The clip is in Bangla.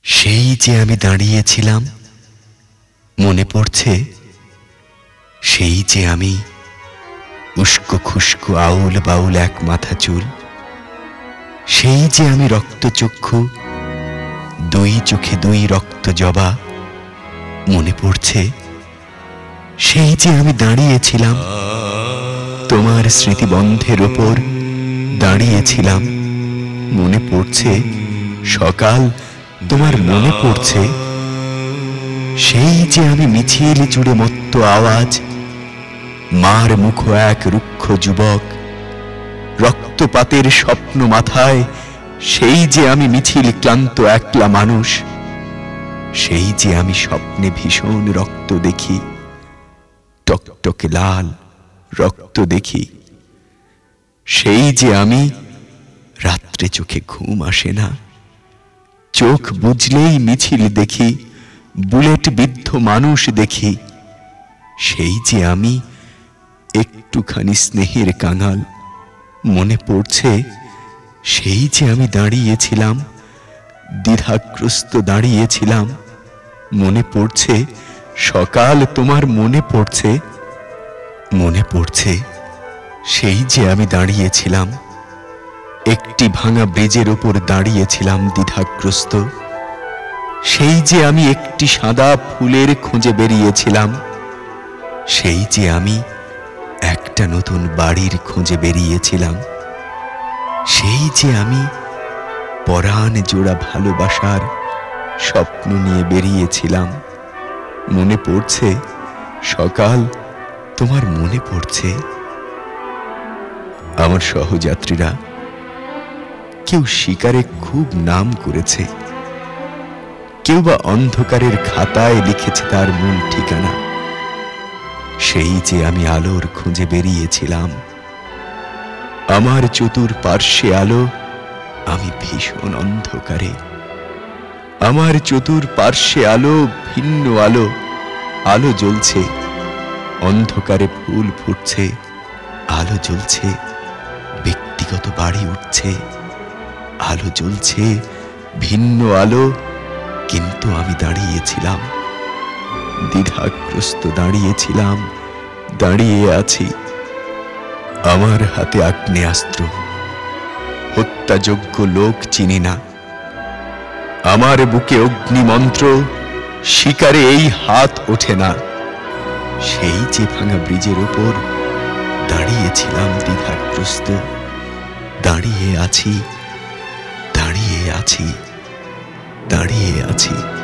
সেই যে আমি দাঁড়িয়েছিলাম, মনে পড়ছে? সেই যে আমি, উস্কো খুস্কো আউল বাউল এক মাথা চুল। সেই যে আমি রক্তচক্ষু, দুই চোখে দুই রক্ত জবা। মনে পড়ছে? সেই যে আমি দাঁড়িয়েছিলাম, তোমার স্মৃতিবন্ধের ওপর দাঁড়িয়েছিলাম। মনে পড়ছে? সকাল, তোমার মনে পড়ছে? সেই যে আমি মিছিল জুড়ে মত্ত আওয়াজ, মার মুখ এক রুক্ষ যুবক, রক্তপাতের স্বপ্ন মাথায়। সেই যে আমি মিছিল ক্লান্ত একলা মানুষ। সেই যে আমি স্বপ্নে ভীষণ রক্ত দেখি, টকটকে লাল রক্ত দেখি। সেই যে আমি, রাত্রে চোখে ঘুম আসে না, চোখ বুঝলেই মিছিল দেখি, বুলেট বিদ্ধ মানুষ দেখি। সেই যে আমি, একটুখানি স্নেহের কাঙাল। মনে পড়ছে? সেই যে আমি দাঁড়িয়েছিলাম, দ্বিধাগ্রস্ত দাঁড়িয়েছিলাম। মনে পড়ছে? সকাল, তোমার মনে পড়ছে? মনে পড়ছে? সেই যে আমি দাঁড়িয়েছিলাম, একটি ভাঙা ব্রিজের ওপর দাঁড়িয়েছিলাম দ্বিধাগ্রস্ত। সেই যে আমি একটি সাদা ফুলের খোঁজে বেরিয়েছিলাম। সেই যে আমি একটা নতুন বাড়ির খোঁজে বেরিয়েছিলাম। সেই যে আমি পরাণ জোড়া ভালোবাসার স্বপ্ন নিয়ে বেরিয়েছিলাম। মনে পড়ছে? সকাল, তোমার মনে পড়ছে? আমার সহযাত্রীরা কেউ শিকারে খুব নাম করেছে, কেউ বা অন্ধকারের খাতায় লিখেছে তার মূল ঠিকানা। সেই যে আমি আলোর খোঁজে বেরিয়েছিলাম, আমার চতুর্পার্শ্বে আলো, আমি ভীষণ অন্ধকারে। আমার চতুর্পার্শ্বে আলো, ভিন্ন আলো, আলো জ্বলছে, অন্ধকারে ফুল ফুটছে, আলো জ্বলছে, ব্যক্তিগত বাড়ি উঠছে, আলো জ্বলছে, ভিন্ন আলো। কিন্তু আমি দাঁড়িয়েছিলাম, দ্বিধাগ্রস্ত দাঁড়িয়েছিলাম, দাঁড়িয়ে আছি। আমার হাতে আগ্নেয়াস্ত্র, হত্যাযোগ্য লোক চিনি না। আমার বুকে অগ্নিমন্ত্র, শিকারে এই হাত ওঠে না। সেই যে ভাঙা ব্রিজের ওপর দাঁড়িয়েছিলাম দ্বিধাগ্রস্ত, দাঁড়িয়ে আছি, দাঁড়িয়ে আছি, দাঁড়িয়ে আছি।